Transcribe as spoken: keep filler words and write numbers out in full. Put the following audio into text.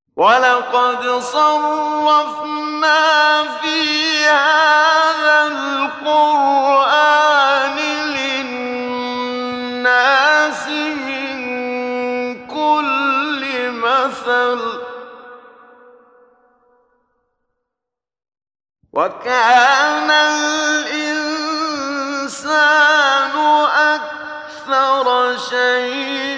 وَلَقَدْ صَرَّفْنَا فِي هَٰذَا الْقُرْآنِ لِلنَّاسِ مِن كُلِّ مَثَلٍ ۚ وَكَانَ الْإِنسَانُ أَكْثَرَ شَيْءٍ